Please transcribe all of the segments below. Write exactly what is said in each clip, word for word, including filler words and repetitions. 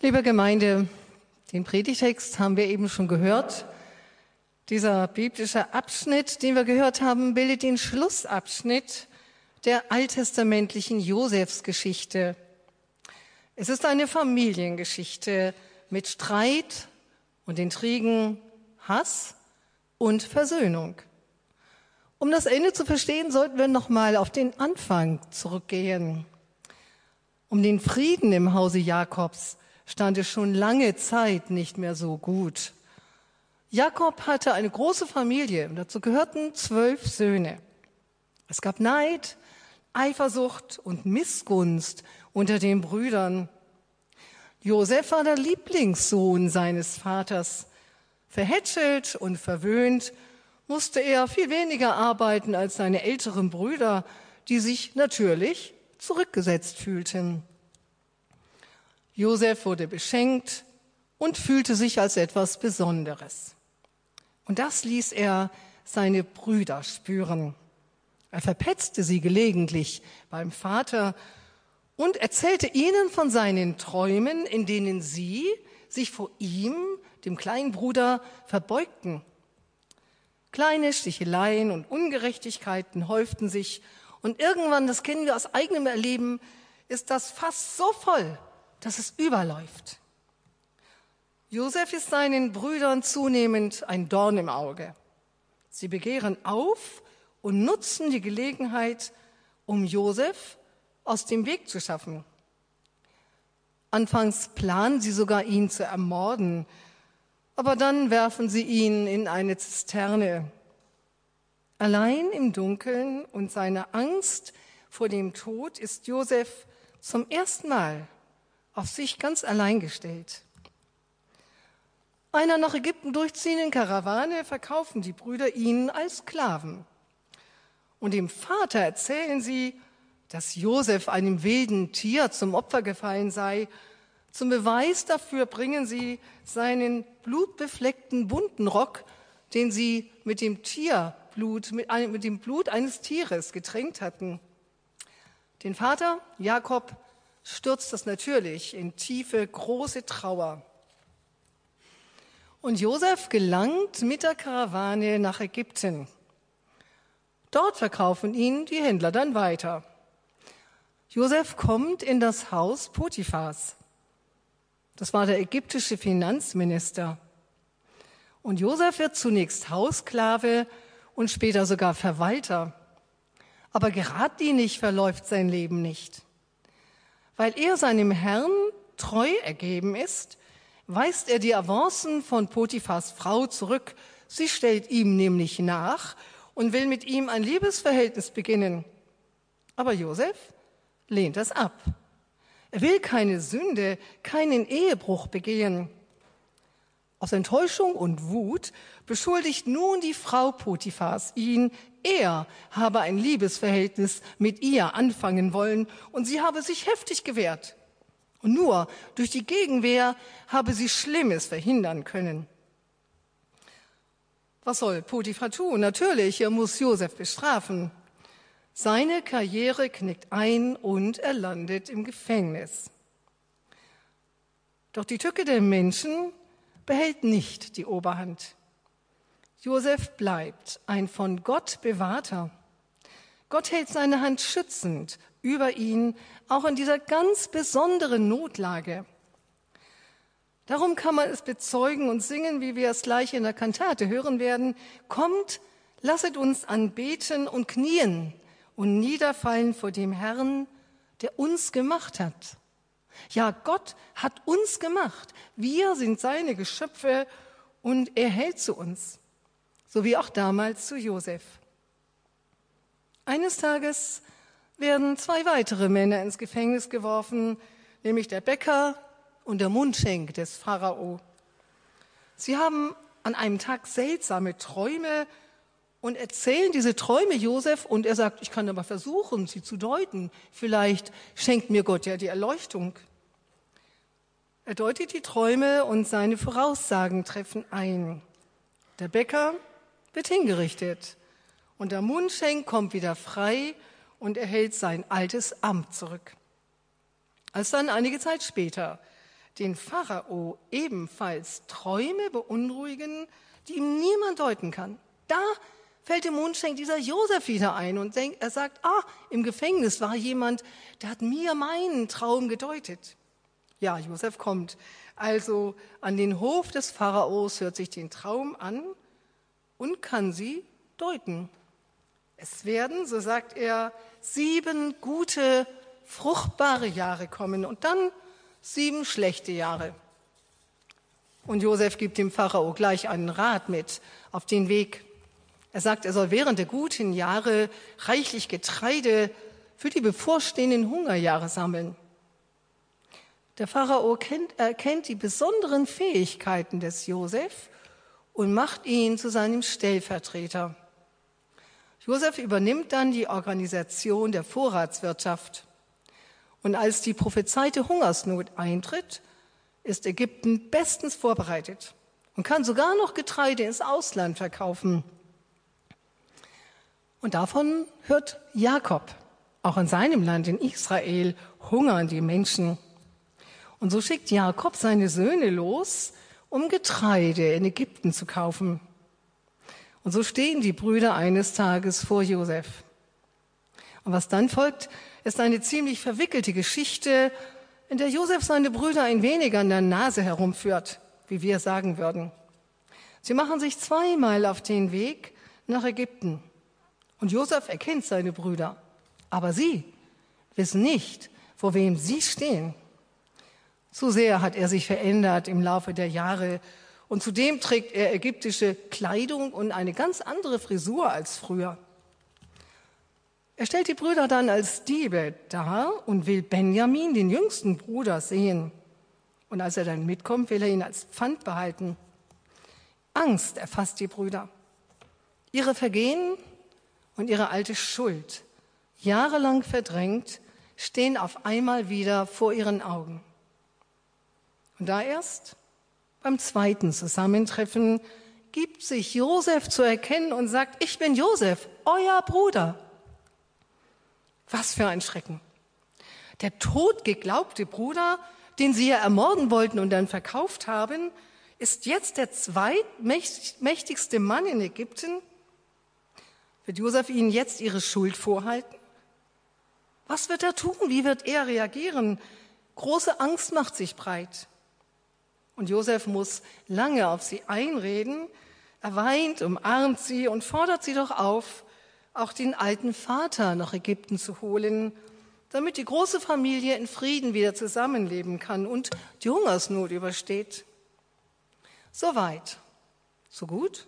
Liebe Gemeinde, den Predigtext haben wir eben schon gehört. Dieser biblische Abschnitt, den wir gehört haben, bildet den Schlussabschnitt der alttestamentlichen Josefsgeschichte. Es ist eine Familiengeschichte mit Streit und Intrigen, Hass und Versöhnung. Um das Ende zu verstehen, sollten wir nochmal auf den Anfang zurückgehen. Um den Frieden im Hause Jakobs stand es schon lange Zeit nicht mehr so gut. Jakob hatte eine große Familie und dazu gehörten zwölf Söhne. Es gab Neid, Eifersucht und Missgunst unter den Brüdern. Josef war der Lieblingssohn seines Vaters. Verhätschelt und verwöhnt musste er viel weniger arbeiten als seine älteren Brüder, die sich natürlich zurückgesetzt fühlten. Josef wurde beschenkt und fühlte sich als etwas Besonderes. Und das ließ er seine Brüder spüren. Er verpetzte sie gelegentlich beim Vater und erzählte ihnen von seinen Träumen, in denen sie sich vor ihm, dem kleinen Bruder, verbeugten. Kleine Sticheleien und Ungerechtigkeiten häuften sich und irgendwann, das kennen wir aus eigenem Erleben, ist das Fass so voll, dass es überläuft. Josef ist seinen Brüdern zunehmend ein Dorn im Auge. Sie begehren auf und nutzen die Gelegenheit, um Josef aus dem Weg zu schaffen. Anfangs planen sie sogar, ihn zu ermorden, aber dann werfen sie ihn in eine Zisterne. Allein im Dunkeln und seiner Angst vor dem Tod ist Josef zum ersten Mal auf sich ganz allein gestellt. Einer nach Ägypten durchziehenden Karawane verkaufen die Brüder ihn als Sklaven. Und dem Vater erzählen sie, dass Josef einem wilden Tier zum Opfer gefallen sei. Zum Beweis dafür bringen sie seinen blutbefleckten bunten Rock, den sie mit dem Tierblut, mit, einem, mit dem Blut eines Tieres getränkt hatten. Den Vater, Jakob, stürzt das natürlich in tiefe, große Trauer. Und Josef gelangt mit der Karawane nach Ägypten. Dort verkaufen ihn die Händler dann weiter. Josef kommt in das Haus Potiphars. Das war der ägyptische Finanzminister. Und Josef wird zunächst Haussklave und später sogar Verwalter. Aber geradlinig verläuft sein Leben nicht. Weil er seinem Herrn treu ergeben ist, weist er die Avancen von Potiphars Frau zurück. Sie stellt ihm nämlich nach und will mit ihm ein Liebesverhältnis beginnen. Aber Josef lehnt das ab. Er will keine Sünde, keinen Ehebruch begehen. Aus Enttäuschung und Wut beschuldigt nun die Frau Potiphars ihn, er habe ein Liebesverhältnis mit ihr anfangen wollen und sie habe sich heftig gewehrt. Und nur durch die Gegenwehr habe sie Schlimmes verhindern können. Was soll Potiphar tun? Natürlich, er muss Josef bestrafen. Seine Karriere knickt ein und er landet im Gefängnis. Doch die Tücke der Menschen behält nicht die Oberhand. Josef bleibt ein von Gott bewahrter. Gott hält seine Hand schützend über ihn, auch in dieser ganz besonderen Notlage. Darum kann man es bezeugen und singen, wie wir es gleich in der Kantate hören werden. Kommt, lasset uns anbeten und knien und niederfallen vor dem Herrn, der uns gemacht hat. Ja, Gott hat uns gemacht. Wir sind seine Geschöpfe und er hält zu uns, so wie auch damals zu Josef. Eines Tages werden zwei weitere Männer ins Gefängnis geworfen, nämlich der Bäcker und der Mundschenk des Pharao. Sie haben an einem Tag seltsame Träume und erzählen diese Träume Josef und er sagt, ich kann aber versuchen, sie zu deuten. Vielleicht schenkt mir Gott ja die Erleuchtung. Er deutet die Träume und seine Voraussagen treffen ein. Der Bäcker wird hingerichtet und der Mundschenk kommt wieder frei und erhält sein altes Amt zurück. Als dann einige Zeit später den Pharao ebenfalls Träume beunruhigen, die ihm niemand deuten kann. Da fällt dem Mundschenk dieser Josef wieder ein und denkt, er sagt, ah, im Gefängnis war jemand, der hat mir meinen Traum gedeutet. Ja, Josef kommt also an den Hof des Pharaos, hört sich den Traum an und kann sie deuten. Es werden, so sagt er, sieben gute, fruchtbare Jahre kommen und dann sieben schlechte Jahre. Und Josef gibt dem Pharao gleich einen Rat mit auf den Weg. Er sagt, er soll während der guten Jahre reichlich Getreide für die bevorstehenden Hungerjahre sammeln. Der Pharao kennt, erkennt die besonderen Fähigkeiten des Josef und macht ihn zu seinem Stellvertreter. Josef übernimmt dann die Organisation der Vorratswirtschaft. Und als die prophezeite Hungersnot eintritt, ist Ägypten bestens vorbereitet und kann sogar noch Getreide ins Ausland verkaufen. Und davon hört Jakob. Auch in seinem Land, in Israel, hungern die Menschen. Und so schickt Jakob seine Söhne los, um Getreide in Ägypten zu kaufen. Und so stehen die Brüder eines Tages vor Josef. Und was dann folgt, ist eine ziemlich verwickelte Geschichte, in der Josef seine Brüder ein wenig an der Nase herumführt, wie wir sagen würden. Sie machen sich zweimal auf den Weg nach Ägypten. Und Josef erkennt seine Brüder. Aber sie wissen nicht, vor wem sie stehen. Zu sehr hat er sich verändert im Laufe der Jahre. Und zudem trägt er ägyptische Kleidung und eine ganz andere Frisur als früher. Er stellt die Brüder dann als Diebe dar und will Benjamin, den jüngsten Bruder, sehen. Und als er dann mitkommt, will er ihn als Pfand behalten. Angst erfasst die Brüder. Ihre Vergehen und ihre alte Schuld, jahrelang verdrängt, stehen auf einmal wieder vor ihren Augen. Und da erst beim zweiten Zusammentreffen gibt sich Josef zu erkennen und sagt, ich bin Josef, euer Bruder. Was für ein Schrecken. Der totgeglaubte Bruder, den sie ja ermorden wollten und dann verkauft haben, ist jetzt der zweitmächtigste Mann in Ägypten. Wird Josef ihnen jetzt ihre Schuld vorhalten? Was wird er tun? Wie wird er reagieren? Große Angst macht sich breit. Und Josef muss lange auf sie einreden. Er weint, umarmt sie und fordert sie doch auf, auch den alten Vater nach Ägypten zu holen, damit die große Familie in Frieden wieder zusammenleben kann und die Hungersnot übersteht. So weit, so gut.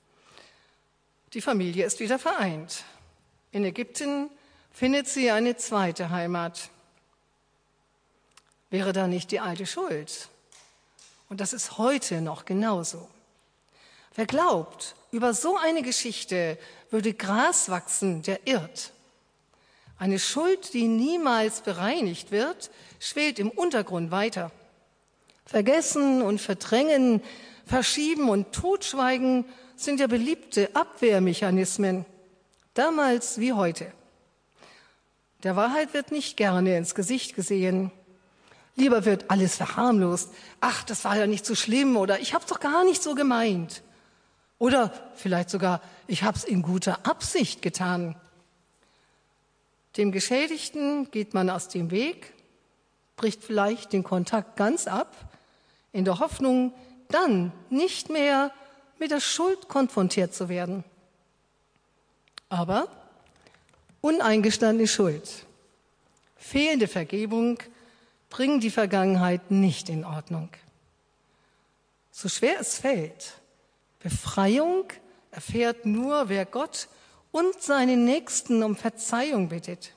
Die Familie ist wieder vereint. In Ägypten findet sie eine zweite Heimat. Wäre da nicht die alte Schuld? Und das ist heute noch genauso. Wer glaubt, über so eine Geschichte würde Gras wachsen, der irrt. Eine Schuld, die niemals bereinigt wird, schwelt im Untergrund weiter. Vergessen und verdrängen, verschieben und totschweigen sind ja beliebte Abwehrmechanismen, damals wie heute. Der Wahrheit wird nicht gerne ins Gesicht gesehen. Lieber wird alles verharmlost. Ach, das war ja nicht so schlimm oder ich habe es doch gar nicht so gemeint. Oder vielleicht sogar, ich habe es in guter Absicht getan. Dem Geschädigten geht man aus dem Weg, bricht vielleicht den Kontakt ganz ab, in der Hoffnung, dann nicht mehr mit der Schuld konfrontiert zu werden. Aber uneingestandene Schuld, fehlende Vergebung bringen die Vergangenheit nicht in Ordnung. So schwer es fällt, Befreiung erfährt nur, wer Gott und seinen Nächsten um Verzeihung bittet.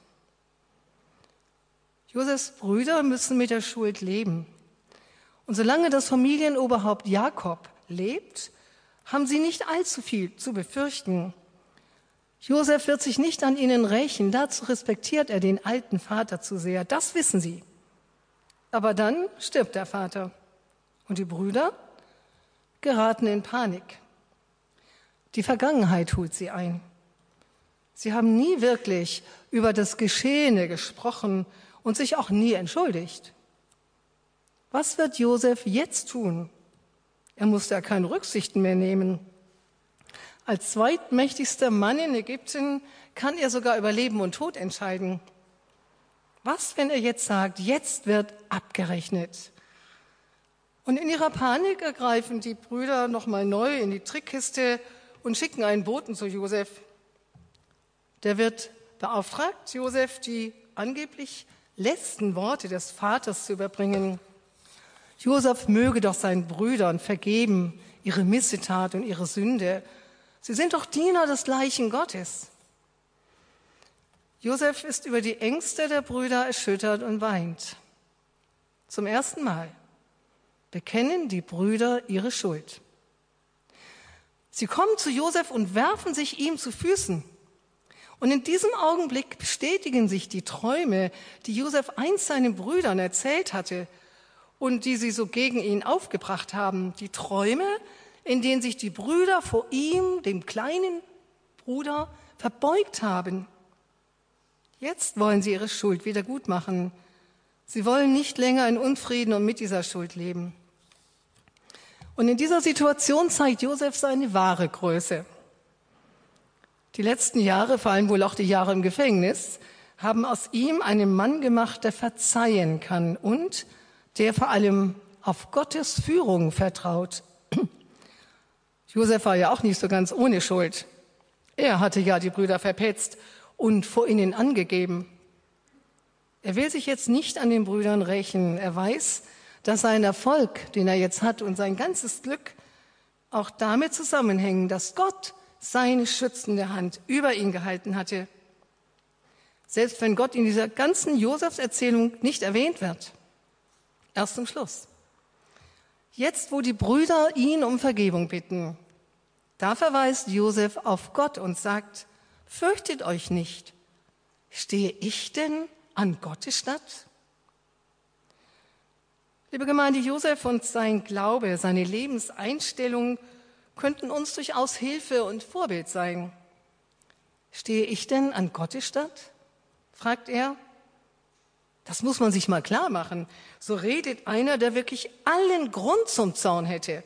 Josefs Brüder müssen mit der Schuld leben. Und solange das Familienoberhaupt Jakob lebt, haben sie nicht allzu viel zu befürchten. Josef wird sich nicht an ihnen rächen, dazu respektiert er den alten Vater zu sehr, das wissen sie. Aber dann stirbt der Vater und die Brüder geraten in Panik. Die Vergangenheit holt sie ein. Sie haben nie wirklich über das Geschehene gesprochen und sich auch nie entschuldigt. Was wird Josef jetzt tun? Er musste ja keine Rücksichten mehr nehmen. Als zweitmächtigster Mann in Ägypten kann er sogar über Leben und Tod entscheiden. Was, wenn er jetzt sagt, jetzt wird abgerechnet? Und in ihrer Panik ergreifen die Brüder nochmal neu in die Trickkiste und schicken einen Boten zu Josef. Der wird beauftragt, Josef die angeblich letzten Worte des Vaters zu überbringen. Josef möge doch seinen Brüdern vergeben, ihre Missetat und ihre Sünde. Sie sind doch Diener des gleichen Gottes. Josef ist über die Ängste der Brüder erschüttert und weint. Zum ersten Mal bekennen die Brüder ihre Schuld. Sie kommen zu Josef und werfen sich ihm zu Füßen. Und in diesem Augenblick bestätigen sich die Träume, die Josef einst seinen Brüdern erzählt hatte und die sie so gegen ihn aufgebracht haben. Die Träume, in denen sich die Brüder vor ihm, dem kleinen Bruder, verbeugt haben. Jetzt wollen sie ihre Schuld wieder gut machen. Sie wollen nicht länger in Unfrieden und mit dieser Schuld leben. Und in dieser Situation zeigt Josef seine wahre Größe. Die letzten Jahre, vor allem wohl auch die Jahre im Gefängnis, haben aus ihm einen Mann gemacht, der verzeihen kann und der vor allem auf Gottes Führung vertraut. Josef war ja auch nicht so ganz ohne Schuld. Er hatte ja die Brüder verpetzt und vor ihnen angegeben. Er will sich jetzt nicht an den Brüdern rächen. Er weiß, dass sein Erfolg, den er jetzt hat, und sein ganzes Glück auch damit zusammenhängen, dass Gott seine schützende Hand über ihn gehalten hatte. Selbst wenn Gott in dieser ganzen Josefs-Erzählung nicht erwähnt wird. Erst zum Schluss. Jetzt, wo die Brüder ihn um Vergebung bitten, da verweist Josef auf Gott und sagt, fürchtet euch nicht. Stehe ich denn an Gottes Statt? Liebe Gemeinde, Josef und sein Glaube, seine Lebenseinstellung könnten uns durchaus Hilfe und Vorbild sein. Stehe ich denn an Gottes Statt? Fragt er. Das muss man sich mal klar machen. So redet einer, der wirklich allen Grund zum Zorn hätte.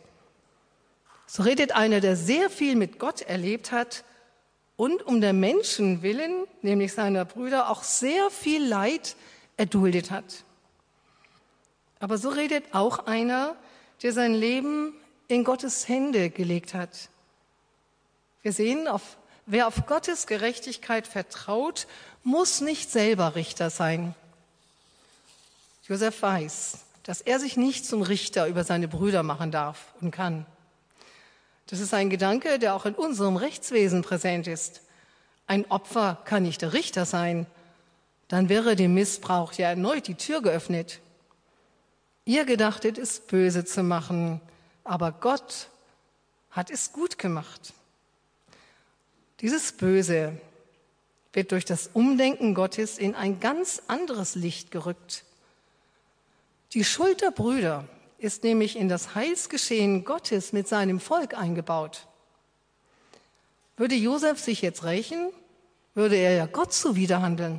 So redet einer, der sehr viel mit Gott erlebt hat und um der Menschen willen, nämlich seiner Brüder, auch sehr viel Leid erduldet hat. Aber so redet auch einer, der sein Leben in Gottes Hände gelegt hat. Wir sehen, auf, wer auf Gottes Gerechtigkeit vertraut, muss nicht selber Richter sein. Josef weiß, dass er sich nicht zum Richter über seine Brüder machen darf und kann. Das ist ein Gedanke, der auch in unserem Rechtswesen präsent ist. Ein Opfer kann nicht der Richter sein. Dann wäre dem Missbrauch ja erneut die Tür geöffnet. Ihr gedachtet, es böse zu machen, aber Gott hat es gut gemacht. Dieses Böse wird durch das Umdenken Gottes in ein ganz anderes Licht gerückt. Die Schuld der Brüder ist nämlich in das Heilsgeschehen Gottes mit seinem Volk eingebaut. Würde Josef sich jetzt rächen, würde er ja Gott zuwiderhandeln.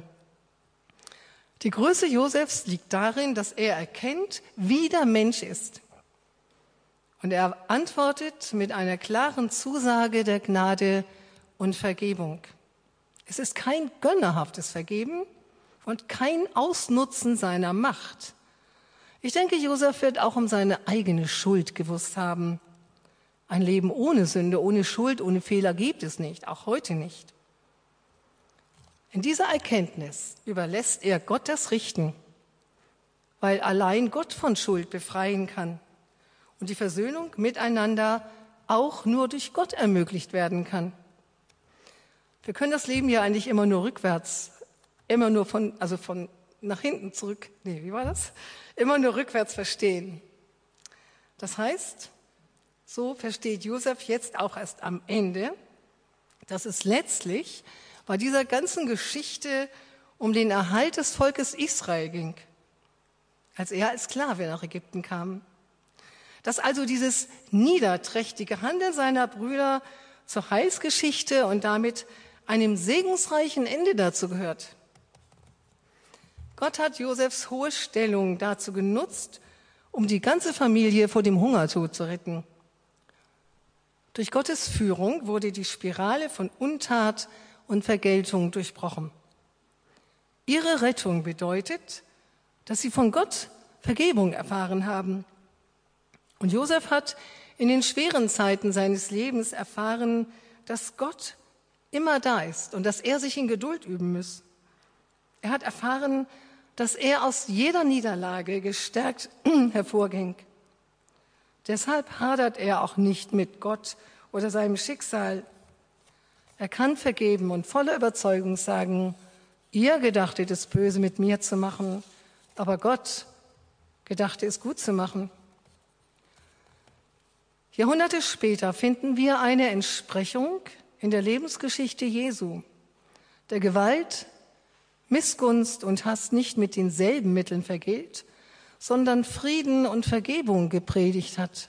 Die Größe Josefs liegt darin, dass er erkennt, wie der Mensch ist. Und er antwortet mit einer klaren Zusage der Gnade und Vergebung. Es ist kein gönnerhaftes Vergeben und kein Ausnutzen seiner Macht. Ich denke, Josef wird auch um seine eigene Schuld gewusst haben. Ein Leben ohne Sünde, ohne Schuld, ohne Fehler gibt es nicht, auch heute nicht. In dieser Erkenntnis überlässt er Gott das Richten, weil allein Gott von Schuld befreien kann und die Versöhnung miteinander auch nur durch Gott ermöglicht werden kann. Wir können das Leben ja eigentlich immer nur rückwärts, immer nur von, also von nach hinten zurück, nee, wie war das? Immer nur rückwärts verstehen. Das heißt, so versteht Josef jetzt auch erst am Ende, dass es letztlich bei dieser ganzen Geschichte um den Erhalt des Volkes Israel ging, als er als Sklave nach Ägypten kam. Dass also dieses niederträchtige Handeln seiner Brüder zur Heilsgeschichte und damit einem segensreichen Ende dazu gehört. Gott hat Josefs hohe Stellung dazu genutzt, um die ganze Familie vor dem Hungertod zu retten. Durch Gottes Führung wurde die Spirale von Untat und Vergeltung durchbrochen. Ihre Rettung bedeutet, dass sie von Gott Vergebung erfahren haben. Und Josef hat in den schweren Zeiten seines Lebens erfahren, dass Gott immer da ist und dass er sich in Geduld üben muss. Er hat erfahren, dass er aus jeder Niederlage gestärkt hervorging. Deshalb hadert er auch nicht mit Gott oder seinem Schicksal. Er kann vergeben und voller Überzeugung sagen, ihr gedachtet es böse mit mir zu machen, aber Gott gedachte es gut zu machen. Jahrhunderte später finden wir eine Entsprechung in der Lebensgeschichte Jesu, der Gewalt, Missgunst und Hass nicht mit denselben Mitteln vergilt, sondern Frieden und Vergebung gepredigt hat.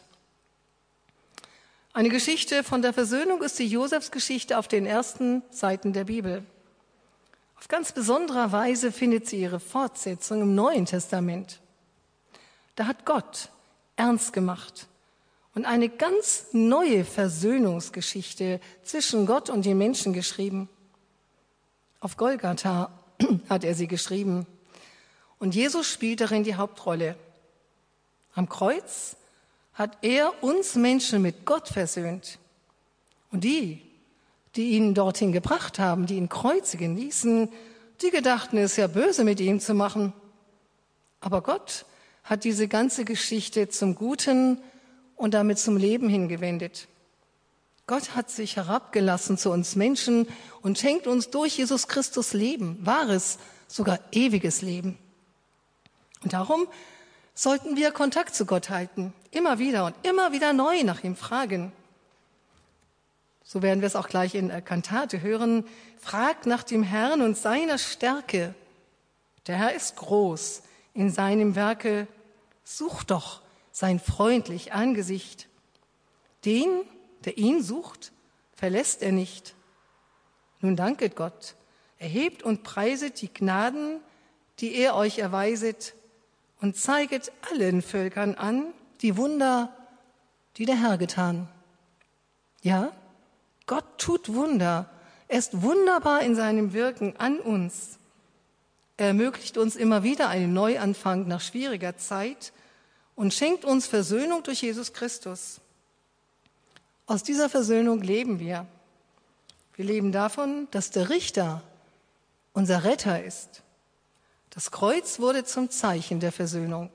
Eine Geschichte von der Versöhnung ist die Josefsgeschichte auf den ersten Seiten der Bibel. Auf ganz besonderer Weise findet sie ihre Fortsetzung im Neuen Testament. Da hat Gott ernst gemacht und eine ganz neue Versöhnungsgeschichte zwischen Gott und den Menschen geschrieben. Auf Golgatha hat er sie geschrieben. Und Jesus spielt darin die Hauptrolle. Am Kreuz hat er uns Menschen mit Gott versöhnt. Und die, die ihn dorthin gebracht haben, die ihn kreuzigen ließen, die gedachten, es ja böse mit ihm zu machen. Aber Gott hat diese ganze Geschichte zum Guten und damit zum Leben hingewendet. Gott hat sich herabgelassen zu uns Menschen und schenkt uns durch Jesus Christus Leben, wahres, sogar ewiges Leben. Und darum sollten wir Kontakt zu Gott halten, immer wieder und immer wieder neu nach ihm fragen. So werden wir es auch gleich in der Kantate hören. Fragt nach dem Herrn und seiner Stärke. Der Herr ist groß in seinem Werke. Sucht doch sein freundlich Angesicht. Den, der ihn sucht, verlässt er nicht. Nun danket Gott, erhebt und preiset die Gnaden, die er euch erweiset, und zeiget allen Völkern an die Wunder, die der Herr getan. Ja, Gott tut Wunder. Er ist wunderbar in seinem Wirken an uns. Er ermöglicht uns immer wieder einen Neuanfang nach schwieriger Zeit und schenkt uns Versöhnung durch Jesus Christus. Aus dieser Versöhnung leben wir. Wir leben davon, dass der Richter unser Retter ist. Das Kreuz wurde zum Zeichen der Versöhnung.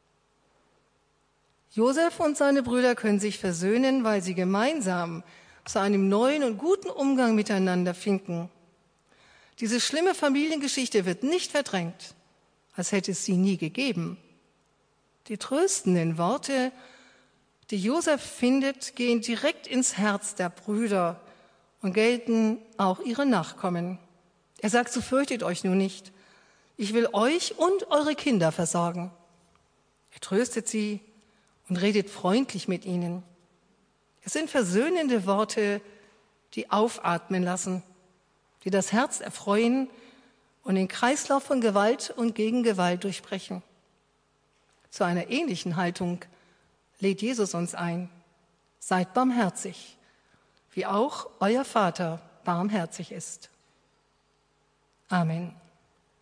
Josef und seine Brüder können sich versöhnen, weil sie gemeinsam zu einem neuen und guten Umgang miteinander finden. Diese schlimme Familiengeschichte wird nicht verdrängt, als hätte es sie nie gegeben. Die tröstenden Worte, die Josef findet, gehen direkt ins Herz der Brüder und gelten auch ihren Nachkommen. Er sagt, so fürchtet euch nun nicht. Ich will euch und eure Kinder versorgen. Er tröstet sie und redet freundlich mit ihnen. Es sind versöhnende Worte, die aufatmen lassen, die das Herz erfreuen und den Kreislauf von Gewalt und Gegengewalt durchbrechen. Zu einer ähnlichen Haltung lädt Jesus uns ein. Seid barmherzig, wie auch euer Vater barmherzig ist. Amen.